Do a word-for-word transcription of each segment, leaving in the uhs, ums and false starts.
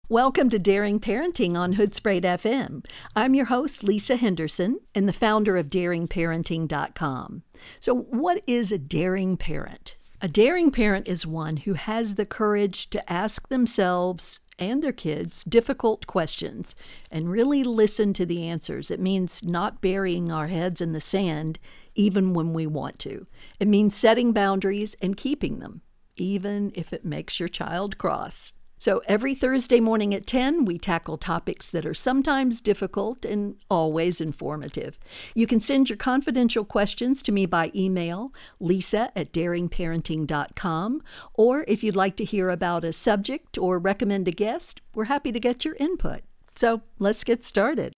Welcome to Daring Parenting on Hoodspray F M. I'm your host, Lisa Henderson, and the founder of daring parenting dot com. So what is a daring parent? A daring parent is one who has the courage to ask themselves and their kids difficult questions and really listen to the answers. It means not burying our heads in the sand even when we want to. It means setting boundaries and keeping them, even if it makes your child cross. So every Thursday morning at ten, we tackle topics that are sometimes difficult and always informative. You can send your confidential questions to me by email, lisa at daring parenting dot com, or if you'd like to hear about a subject or recommend a guest, we're happy to get your input. So let's get started.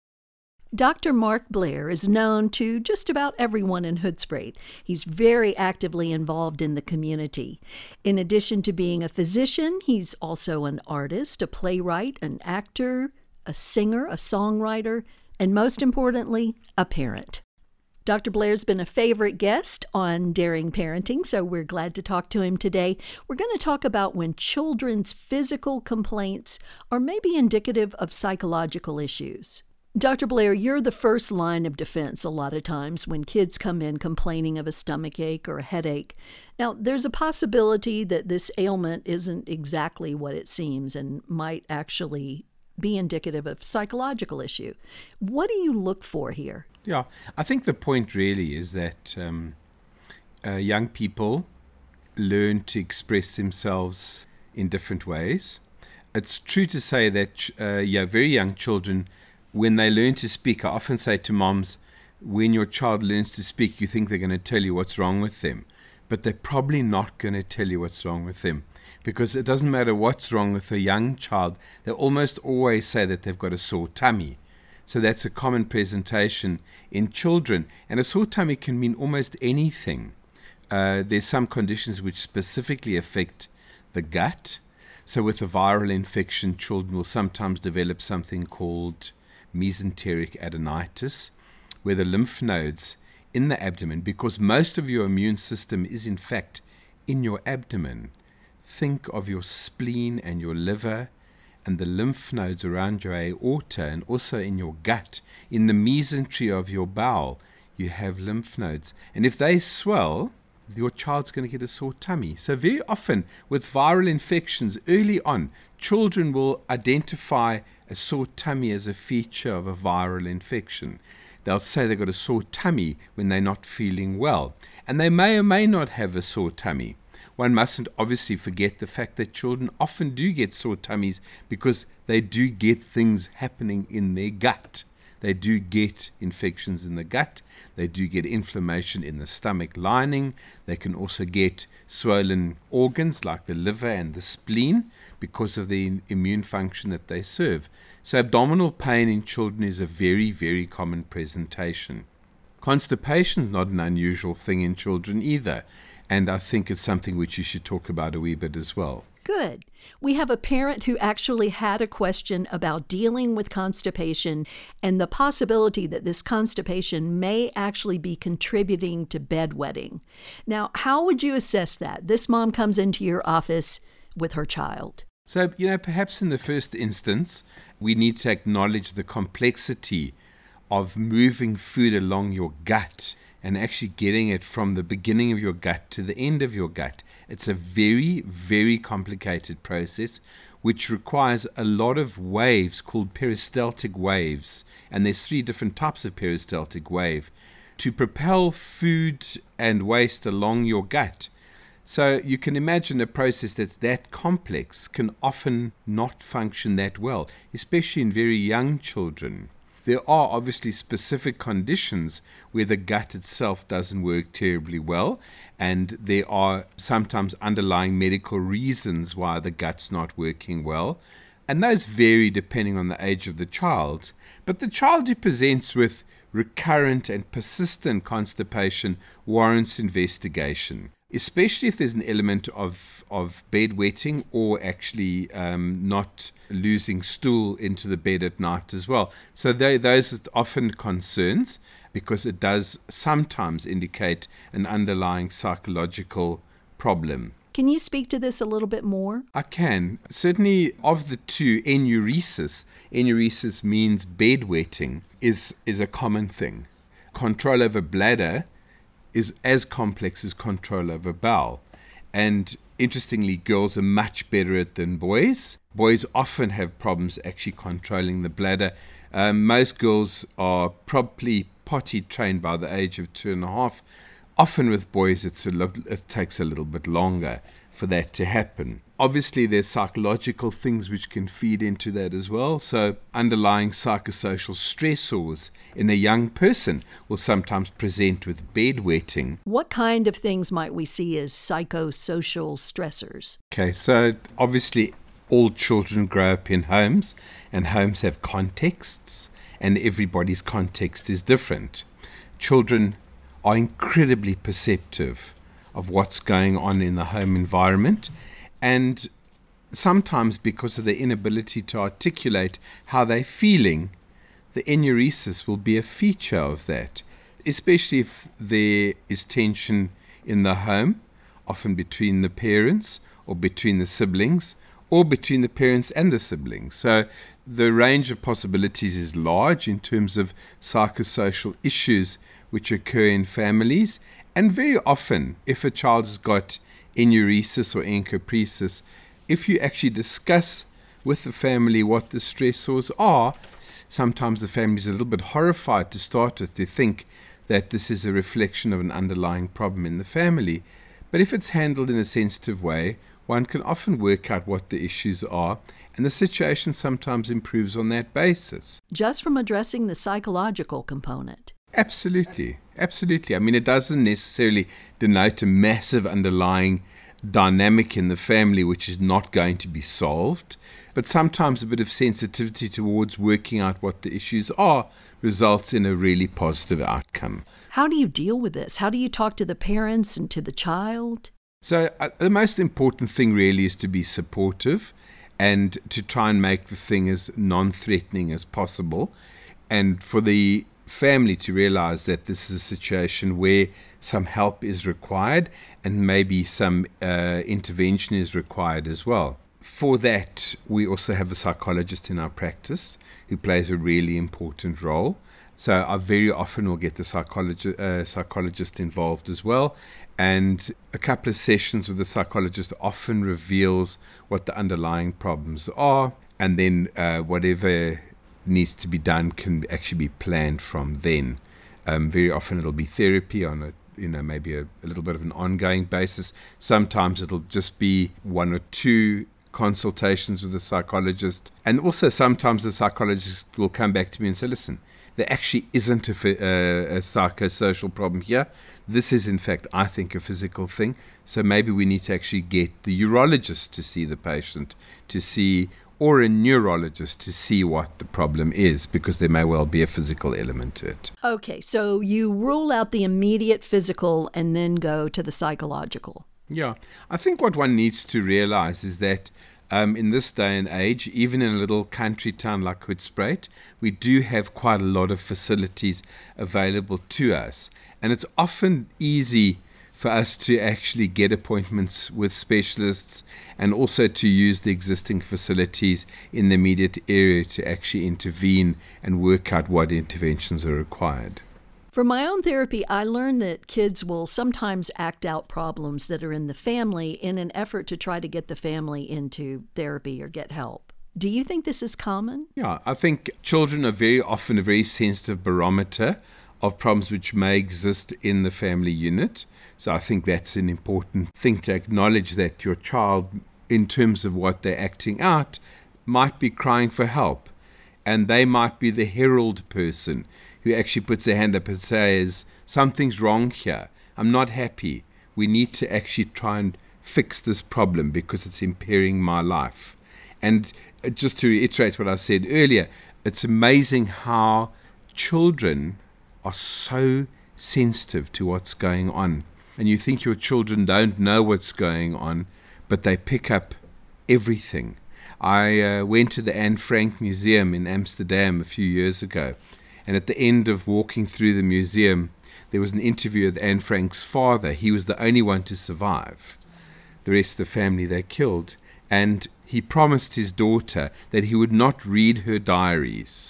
Doctor Mark Blair is known to just about everyone in Hoodspray. He's very actively involved in the community. In addition to being a physician, he's also an artist, a playwright, an actor, a singer, a songwriter, and most importantly, a parent. Doctor Blair's been a favorite guest on Daring Parenting, so we're glad to talk to him today. We're going to talk about when children's physical complaints are maybe indicative of psychological issues. Doctor Blair, you're the first line of defense a lot of times when kids come in complaining of a stomach ache or a headache. Now, there's a possibility that this ailment isn't exactly what it seems and might actually be indicative of psychological issue. What do you look for here? Yeah, I think the point really is that um, uh, young people learn to express themselves in different ways. It's true to say that uh, yeah, very young children, when they learn to speak, I often say to moms, when your child learns to speak, you think they're going to tell you what's wrong with them. But they're probably not going to tell you what's wrong with them. Because it doesn't matter what's wrong with a young child, they almost always say that they've got a sore tummy. So that's a common presentation in children. And a sore tummy can mean almost anything. Uh, there's some conditions which specifically affect the gut. So with a viral infection, children will sometimes develop something called mesenteric adenitis, where the lymph nodes in the abdomen, because most of your immune system is in fact in your abdomen. Think of your spleen and your liver and the lymph nodes around your aorta and also in your gut. In the mesentery of your bowel, you have lymph nodes. And if they swell, your child's going to get a sore tummy. So very often with viral infections early on, children will identify a sore tummy as a feature of a viral infection. They'll say they've got a sore tummy when they're not feeling well. And they may or may not have a sore tummy. One mustn't obviously forget the fact that children often do get sore tummies because they do get things happening in their gut. They do get infections in the gut. They do get inflammation in the stomach lining. They can also get swollen organs like the liver and the spleen because of the immune function that they serve. So abdominal pain in children is a very, very common presentation. Constipation is not an unusual thing in children either. And I think it's something which you should talk about a wee bit as well. Good. We have a parent who actually had a question about dealing with constipation and the possibility that this constipation may actually be contributing to bedwetting. Now, how would you assess that? This mom comes into your office with her child. So, you know, perhaps in the first instance, we need to acknowledge the complexity of moving food along your gut and actually getting it from the beginning of your gut to the end of your gut. It's a very, very complicated process which requires a lot of waves called peristaltic waves. And there's three different types of peristaltic wave to propel food and waste along your gut. So you can imagine a process that's that complex can often not function that well, especially in very young children. There are obviously specific conditions where the gut itself doesn't work terribly well, and there are sometimes underlying medical reasons why the gut's not working well, and those vary depending on the age of the child. But the child who presents with recurrent and persistent constipation warrants investigation, especially if there's an element of, of bedwetting or actually um, not losing stool into the bed at night as well. So they, those are often concerns because it does sometimes indicate an underlying psychological problem. Can you speak to this a little bit more? I can. Certainly, of the two, enuresis, enuresis means bedwetting, is, is a common thing. Control over bladder is as complex as control over bowel. And interestingly, girls are much better at it than boys. Boys often have problems actually controlling the bladder. Um, most girls are probably potty trained by the age of two and a half. Often with boys, it's a lo- it takes a little bit longer for that to happen. Obviously, there's psychological things which can feed into that as well. So underlying psychosocial stressors in a young person will sometimes present with bedwetting. What kind of things might we see as psychosocial stressors? Okay, so obviously all children grow up in homes, and homes have contexts, and everybody's context is different. Children are incredibly perceptive of what's going on in the home environment, and sometimes because of their inability to articulate how they're feeling, the enuresis will be a feature of that, especially if there is tension in the home, often between the parents or between the siblings or between the parents and the siblings. So the range of possibilities is large in terms of psychosocial issues which occur in families. And very often, if a child has got enuresis or encopresis, if you actually discuss with the family what the stressors are, sometimes the family is a little bit horrified to start with, to think that this is a reflection of an underlying problem in the family. But if it's handled in a sensitive way, one can often work out what the issues are, and the situation sometimes improves on that basis. Just from addressing the psychological component. Absolutely, absolutely. I mean, it doesn't necessarily denote a massive underlying dynamic in the family which is not going to be solved, but sometimes a bit of sensitivity towards working out what the issues are results in a really positive outcome. How do you deal with this? How do you talk to the parents and to the child? So uh, the most important thing really is to be supportive and to try and make the thing as non-threatening as possible, and for the family to realize that this is a situation where some help is required and maybe some uh, intervention is required as well. For that, we also have a psychologist in our practice who plays a really important role. So I very often will get the psychologi- uh, psychologist involved as well. And a couple of sessions with the psychologist often reveals what the underlying problems are, and then uh, whatever needs to be done can actually be planned from then. Um, very often it'll be therapy on a, you know, maybe a, a little bit of an ongoing basis. Sometimes it'll just be one or two consultations with the psychologist. And also sometimes the psychologist will come back to me and say, listen, there actually isn't a, a, a psychosocial problem here. This is, in fact, I think, a physical thing. So maybe we need to actually get the urologist to see the patient, to see, or a neurologist to see what the problem is, because there may well be a physical element to it. Okay, so you rule out the immediate physical and then go to the psychological. Yeah, I think what one needs to realize is that Um, in this day and age, even in a little country town like Hoedspruit, we do have quite a lot of facilities available to us. And it's often easy for us to actually get appointments with specialists and also to use the existing facilities in the immediate area to actually intervene and work out what interventions are required. From my own therapy, I learned that kids will sometimes act out problems that are in the family in an effort to try to get the family into therapy or get help. Do you think this is common? Yeah, I think children are very often a very sensitive barometer of problems which may exist in the family unit. So I think that's an important thing to acknowledge, that your child, in terms of what they're acting out, might be crying for help. And they might be the herald person who actually puts their hand up and says, something's wrong here. I'm not happy. We need to actually try and fix this problem because it's impairing my life. And just to reiterate what I said earlier, it's amazing how children are so sensitive to what's going on. And you think your children don't know what's going on, but they pick up everything. I uh, went to the Anne Frank Museum in Amsterdam a few years ago. And at the end of walking through the museum, there was an interview with Anne Frank's father. He was the only one to survive. the rest of the family they killed. And he promised his daughter that he would not read her diaries.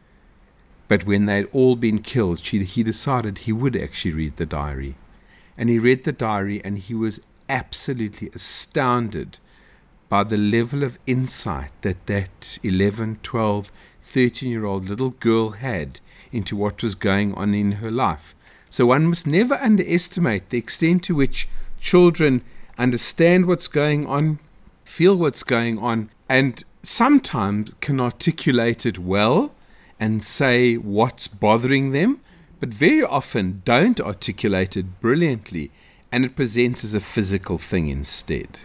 But when they'd all been killed, she, he decided he would actually read the diary. And he read the diary, and he was absolutely astounded by the level of insight that that eleven, twelve, thirteen-year-old little girl had into what was going on in her life. So one must never underestimate the extent to which children understand what's going on, feel what's going on, and sometimes can articulate it well and say what's bothering them, but very often don't articulate it brilliantly, and it presents as a physical thing instead.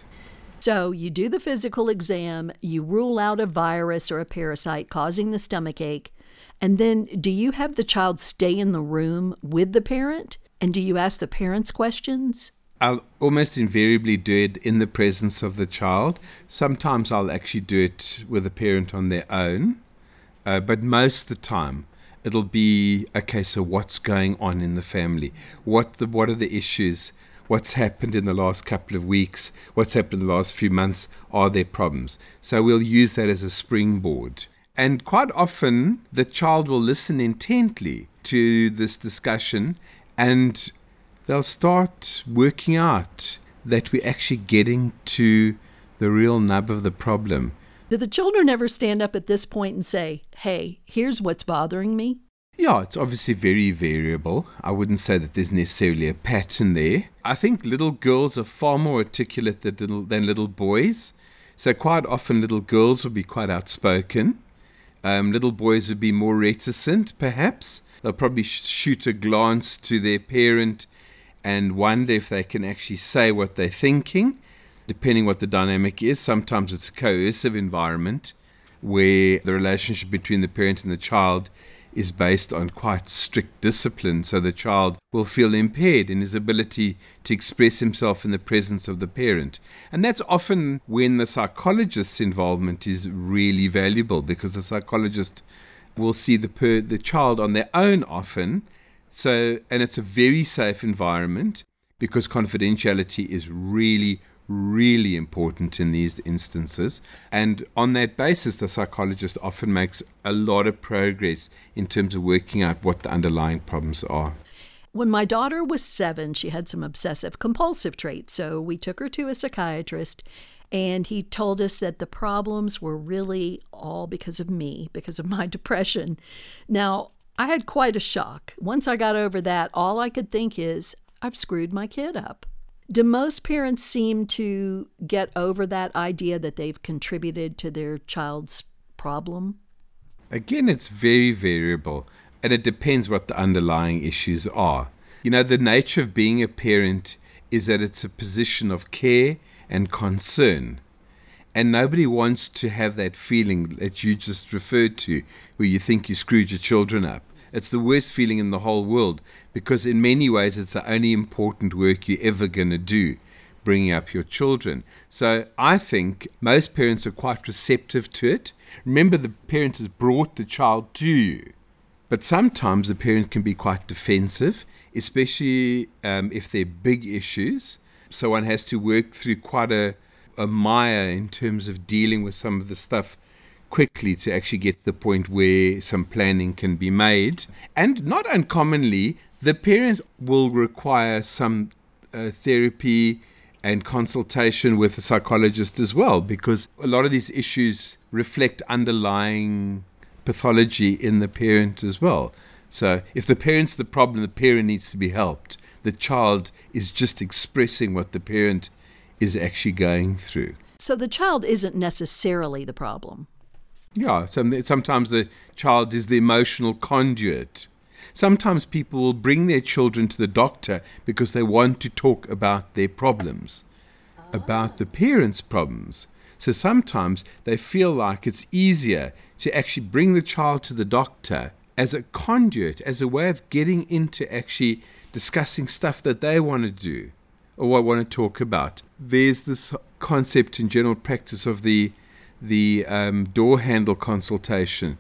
So you do the physical exam, you rule out a virus or a parasite causing the stomach ache, and then do you have the child stay in the room with the parent? And do you ask the parents questions? I'll almost invariably do it in the presence of the child. Sometimes I'll actually do it with a parent on their own, uh, but most of the time it'll be, okay, so what's going on in the family? What the what are the issues? What's happened in the last couple of weeks? What's happened in the last few months? Are there problems? So we'll use that as a springboard. And quite often the child will listen intently to this discussion, and they'll start working out that we're actually getting to the real nub of the problem. Do the children ever stand up at this point and say, hey, here's what's bothering me? Yeah, it's obviously very variable. I wouldn't say that there's necessarily a pattern there. I think little girls are far more articulate than little, than little boys. So quite often little girls will be quite outspoken. Um, little boys would be more reticent, perhaps. They'll probably sh- shoot a glance to their parent and wonder if they can actually say what they're thinking, depending what the dynamic is. Sometimes it's a coercive environment where the relationship between the parent and the child is based on quite strict discipline, so the child will feel impaired in his ability to express himself in the presence of the parent. And that's often when the psychologist's involvement is really valuable, because the psychologist will see the per- the child on their own often. So, and it's a very safe environment, because confidentiality is really, really important in these instances. And on that basis, the psychologist often makes a lot of progress in terms of working out what the underlying problems are. When my daughter was seven, she had some obsessive compulsive traits. So we took her to a psychiatrist, and he told us that the problems were really all because of me, because of my depression. Now, I had quite a shock. Once I got over that, all I could think is, I've screwed my kid up. Do most parents seem to get over that idea that they've contributed to their child's problem? Again, it's very variable, and it depends what the underlying issues are. You know, the nature of being a parent is that it's a position of care and concern. And nobody wants to have that feeling that you just referred to, where you think you screwed your children up. It's the worst feeling in the whole world, because in many ways it's the only important work you're ever going to do, bringing up your children. So I think most parents are quite receptive to it. Remember, the parent has brought the child to you. But sometimes the parent can be quite defensive, especially um, if they're big issues. So one has to work through quite a, a mire in terms of dealing with some of the stuff quickly to actually get to the point where some planning can be made. And not uncommonly, the parent will require some uh, therapy and consultation with a psychologist as well, because a lot of these issues reflect underlying pathology in the parent as well. So if the parent's the problem, the parent needs to be helped. The child is just expressing what the parent is actually going through. So the child isn't necessarily the problem. Yeah, sometimes the child is the emotional conduit. Sometimes people will bring their children to the doctor because they want to talk about their problems, ah. about the parents' problems. So sometimes they feel like it's easier to actually bring the child to the doctor as a conduit, as a way of getting into actually discussing stuff that they want to do or want to talk about. There's this concept in general practice of the the um, door handle consultation.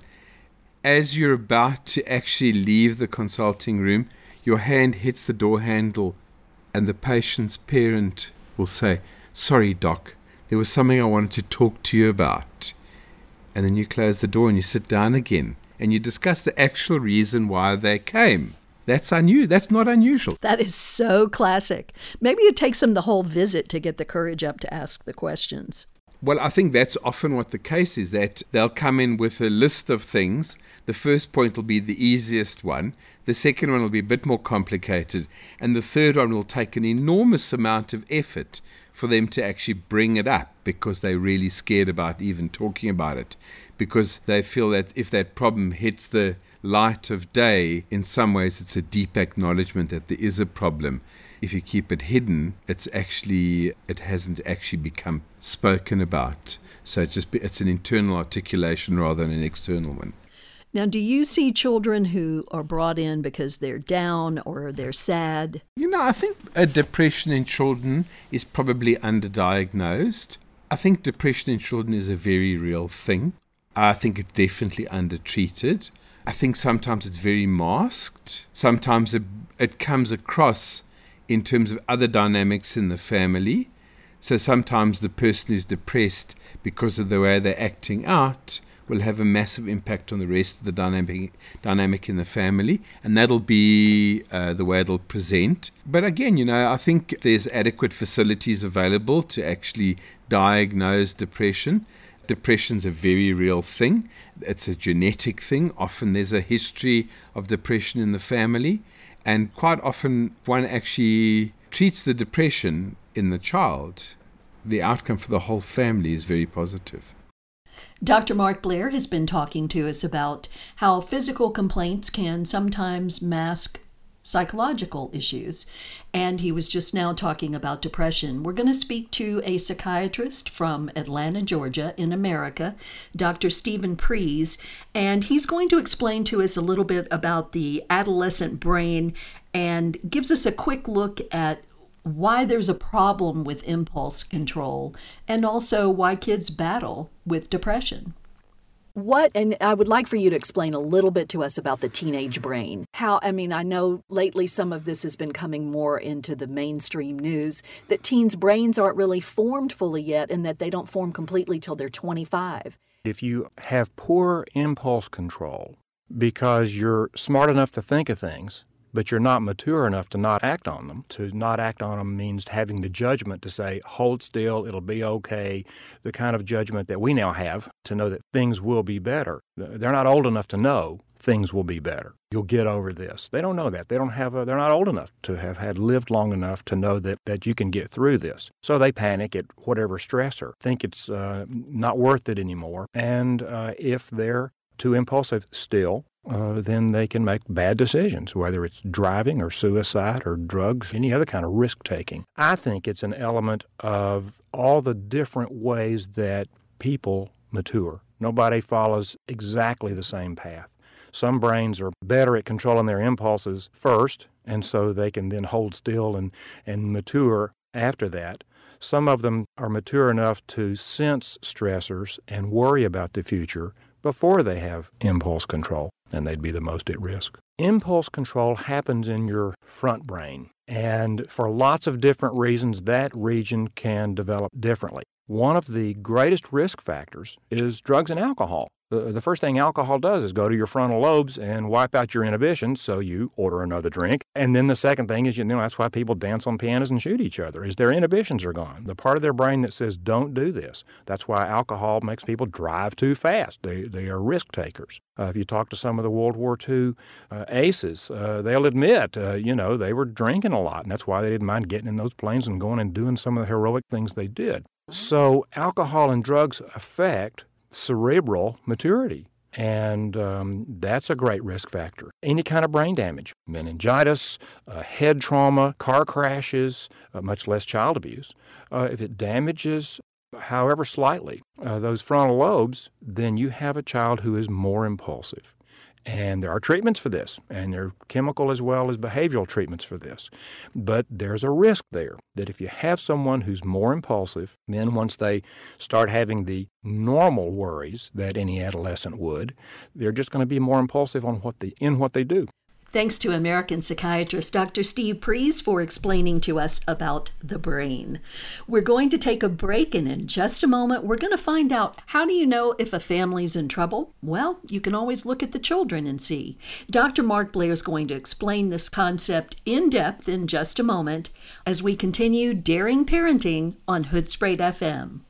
As you're about to actually leave the consulting room, your hand hits the door handle and the patient's parent will say, sorry, Doc, there was something I wanted to talk to you about. And then you close the door and you sit down again and you discuss the actual reason why they came. That's unusual. That's not unusual. That is so classic. Maybe it takes them the whole visit to get the courage up to ask the questions. Well, I think that's often what the case is, that they'll come in with a list of things. The first point will be the easiest one. The second one will be a bit more complicated. And the third one will take an enormous amount of effort for them to actually bring it up because they're really scared about even talking about it. Because they feel that if that problem hits the light of day, in some ways it's a deep acknowledgement that there is a problem. If you keep it hidden, it's actually, it hasn't actually become spoken about. So it's just, it's an internal articulation rather than an external one. Now, do you see children who are brought in because they're down or they're sad? You know, I think a depression in children is probably underdiagnosed. I think depression in children is a very real thing. I think it's definitely undertreated. I think sometimes it's very masked. Sometimes it, it comes across in terms of other dynamics in the family. So sometimes the person who's depressed because of the way they're acting out will have a massive impact on the rest of the dynamic dynamic in the family, and that'll be uh, the way it'll present. But again, you know, I think there's adequate facilities available to actually diagnose depression. Depression's a very real thing. It's a genetic thing. Often there's a history of depression in the family. And quite often, one actually treats the depression in the child. The outcome for the whole family is very positive. Doctor Mark Blair has been talking to us about how physical complaints can sometimes mask psychological issues. And he was just now talking about depression. We're going to speak to a psychiatrist from Atlanta, Georgia, in America, Doctor Stephen Priess, and he's going to explain to us a little bit about the adolescent brain and gives us a quick look at why there's a problem with impulse control and also why kids battle with depression. What, and I would like for you to explain a little bit to us about the teenage brain. How, I mean, I know lately some of this has been coming more into the mainstream news, that teens' brains aren't really formed fully yet and that they don't form completely till they're twenty-five. If you have poor impulse control because you're smart enough to think of things, but you're not mature enough to not act on them. To not act on them means having the judgment to say, hold still, it'll be okay, the kind of judgment that we now have to know that things will be better. They're not old enough to know things will be better. You'll get over this. They don't know that. They don't have a, they're not old enough to have had lived long enough to know that, that you can get through this. So they panic at whatever stressor, think it's uh, not worth it anymore. And uh, if they're too impulsive still, Uh, then they can make bad decisions, whether it's driving or suicide or drugs, any other kind of risk-taking. I think it's an element of all the different ways that people mature. Nobody follows exactly the same path. Some brains are better at controlling their impulses first, and so they can then hold still and, and mature after that. Some of them are mature enough to sense stressors and worry about the future before they have impulse control, and they'd be the most at risk. Impulse control happens in your front brain, and for lots of different reasons, that region can develop differently. One of the greatest risk factors is drugs and alcohol. The, the first thing alcohol does is go to your frontal lobes and wipe out your inhibitions, so you order another drink. And then the second thing is, you know, that's why people dance on pianos and shoot each other, is their inhibitions are gone. The part of their brain that says, don't do this. That's why alcohol makes people drive too fast. They they are risk takers. Uh, if you talk to some of the World War Two uh, aces, uh, they'll admit, uh, you know, they were drinking a lot, and that's why they didn't mind getting in those planes and going and doing some of the heroic things they did. So alcohol and drugs affect cerebral maturity, and um, that's a great risk factor. Any kind of brain damage, meningitis, uh, head trauma, car crashes, uh, much less child abuse, uh, if it damages, however slightly, uh, those frontal lobes, then you have a child who is more impulsive. And there are treatments for this, and there are chemical as well as behavioral treatments for this. But there's a risk there that if you have someone who's more impulsive, then once they start having the normal worries that any adolescent would, they're just going to be more impulsive on what they in what they do. Thanks to American psychiatrist Doctor Steve Priest for explaining to us about the brain. We're going to take a break, and in just a moment, we're going to find out, how do you know if a family's in trouble? Well, you can always look at the children and see. Doctor Mark Blair is going to explain this concept in depth in just a moment as we continue Daring Parenting on Hoodspray F M.